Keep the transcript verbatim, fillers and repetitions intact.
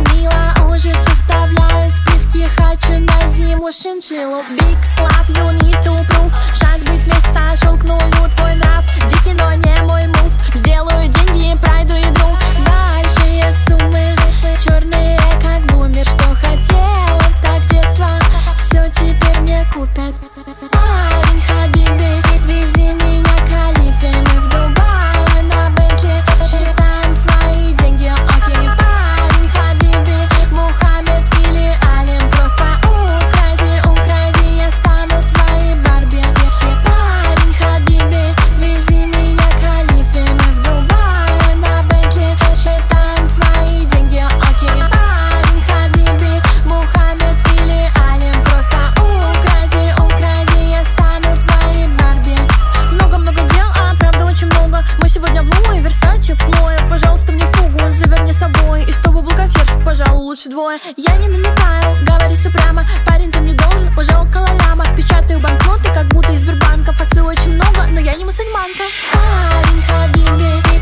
мило, уже составляю списки. Хочу на зиму шиншиллу. Big love, you need to prove. Шанс быть вместе, щелкнулю твой нрав. Дикий, но не мой мув. Сделаю деньги, пройду игру. Большие суммы, черные как бумер. Что хотела, так с детства, все теперь мне купят. Парень, хабиби, вези меня к Калифе. Мы в Дубае на Бентли считаем свои деньги. Окей, парень, хабиби, Мухаммед или Алим. Просто укради, укради, я стану твоей Барби. Парень, хабиби, вези меня к Калифе. Мы в Дубае на Бентли считаем свои деньги. Окей, парень, хабиби, Мухаммед или Алим. Просто укради, укради, я стану твоей Барби. Много-много дел, а правда очень много. Мы сегодня в Луи, Версаче, в Хлое. Пожалуйста, мне фугу, заверни с собой. И чтобы был консьерж, пожалуй, лучше двое. Я не намекаю, говори все прямо. Парень, ты мне должен уже около ляма. Печатаю банкноты, как будто из Сбербанка. Фасы очень много, но я не мусульманка. Парень, хабиби,